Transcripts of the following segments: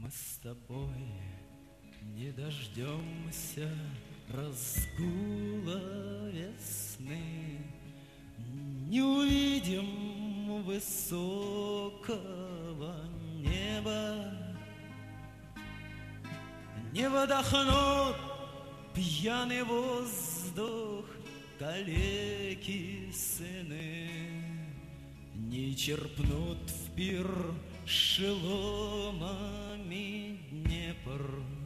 Мы с тобой не дождемся разгула весны, не увидим высокого неба, не вдохнут пьяный воздух калеки сыны, не черпнут в пир шеломами Днепр.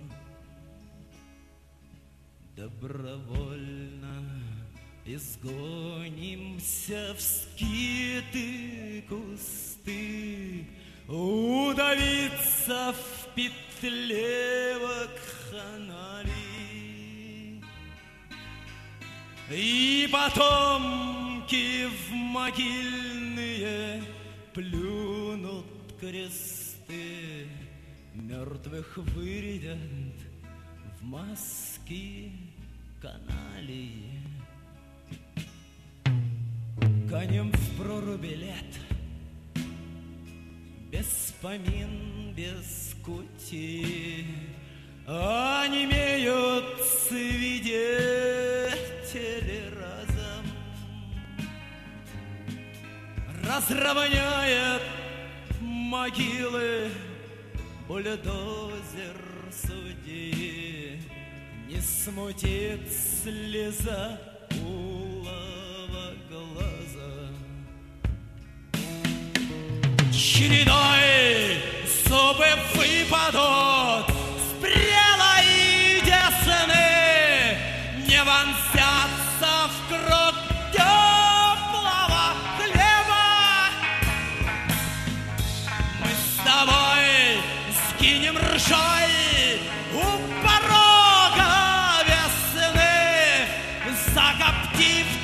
Добровольно изгонимся в скиты кусты, удавиться в петле вакханалии, и потомки в могильные плюнут кресты, мертвых вырядят в маски каналии. Конем в проруби лет, без помин, без кути, онемеют свидетели разом. Разровняет могилы бульдозер судьи, не смутит слеза улова глаза. Чередой зубы выпадут с прелой десны, не вонзятся в кровь теплого хлеба. Мы с тобой скинем ржой у порога весны, закоптив